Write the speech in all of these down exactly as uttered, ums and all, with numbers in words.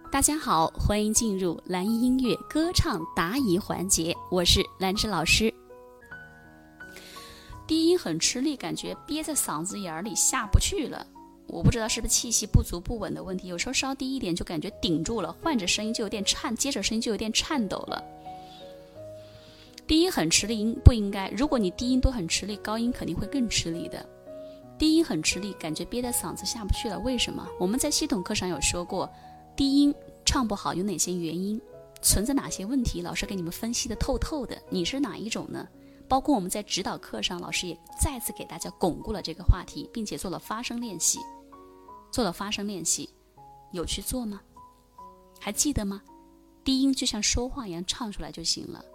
大家好，欢迎进入蓝音音乐歌唱答疑环节，我是兰芝老师。低音很吃力，感觉憋在嗓子眼里下不去了，我不知道是不是气息不足不稳的问题，有时候稍低一点就感觉顶住了，换着声音就有点颤，接着声音就有点颤抖了。低音很吃力不应该，如果你低音都很吃力，高音肯定会更吃力的。低音很吃力，感觉憋在嗓子下不去了，为什么？我们在系统课上有说过，低音唱不好有哪些原因，存在哪些问题，老师给你们分析的透透的，你是哪一种呢？包括我们在指导课上，老师也再次给大家巩固了这个话题，并且做了发声练习。做了发声练习，有去做吗？还记得吗？低音就像说话一样唱出来就行了。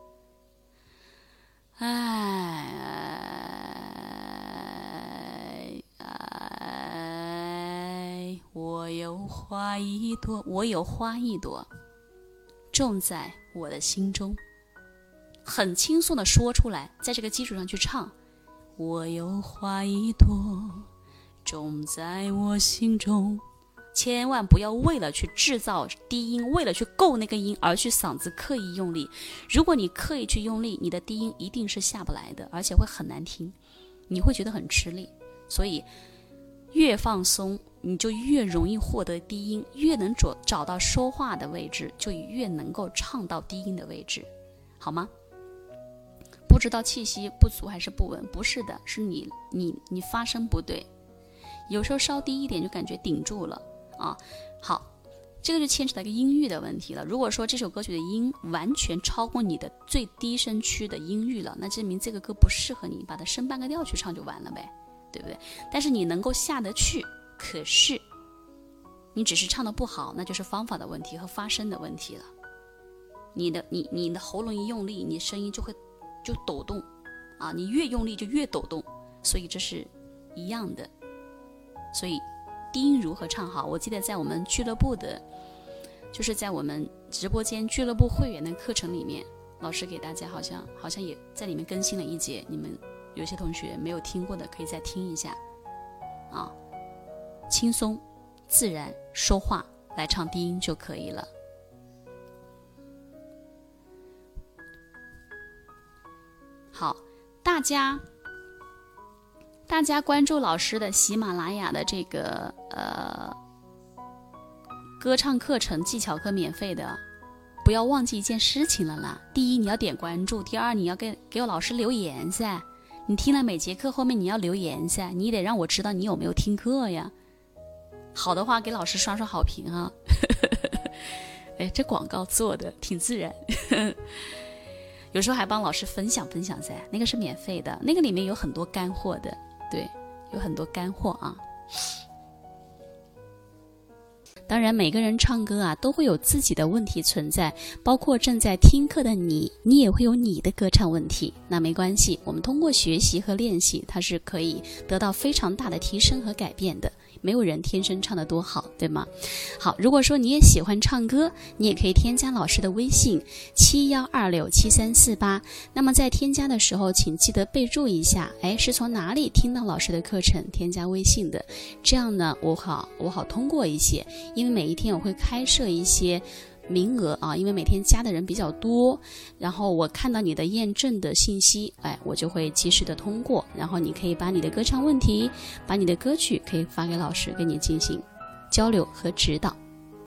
哎哎，我有花一朵，我有花一朵，种在我的心中。很轻松的说出来，在这个基础上去唱。我有花一朵，种在我心中。千万不要为了去制造低音，为了去够那个音而去嗓子刻意用力。如果你刻意去用力，你的低音一定是下不来的，而且会很难听，你会觉得很吃力。所以越放松，你就越容易获得低音，越能找找到说话的位置，就越能够唱到低音的位置，好吗？不知道气息不足还是不稳？不是的，是你你你发声不对，有时候稍低一点就感觉顶住了啊。好，这个就牵扯到一个音域的问题了。如果说这首歌曲的音完全超过你的最低声区的音域了，那证明这个歌不适合你，把它升半个调去唱就完了呗，对不对？但是你能够下得去，可是你只是唱得不好，那就是方法的问题和发声的问题了。你的你你的喉咙一用力，你声音就会就抖动啊，你越用力就越抖动，所以这是一样的。所以低音如何唱好，我记得在我们俱乐部的，就是在我们直播间俱乐部会员的课程里面，老师给大家好像好像也在里面更新了一节，你们有些同学没有听过的可以再听一下啊，轻松自然说话来唱低音就可以了。好，大家大家关注老师的喜马拉雅的这个呃歌唱课程技巧课免费的，不要忘记一件事情了啦。第一，你要点关注；第二，你要给给我老师留言噻。你听了每节课后面你要留言噻，你得让我知道你有没有听课呀。好的话给老师刷刷好评啊。哎，这广告做的挺自然。有时候还帮老师分享分享噻，那个是免费的，那个里面有很多干货的，对，有很多干货啊。当然每个人唱歌啊都会有自己的问题存在，包括正在听课的你，你也会有你的歌唱问题，那没关系，我们通过学习和练习，它是可以得到非常大的提升和改变的。没有人天生唱得多好，对吗？好，如果说你也喜欢唱歌，你也可以添加老师的微信七一二六七三四八。那么在添加的时候，请记得备注一下，哎，是从哪里听到老师的课程添加微信的？这样呢，我好我好通过一些，因为每一天我会开设一些名额啊，因为每天加的人比较多，然后我看到你的验证的信息，哎，我就会及时的通过，然后你可以把你的歌唱问题，把你的歌曲可以发给老师，跟你进行交流和指导。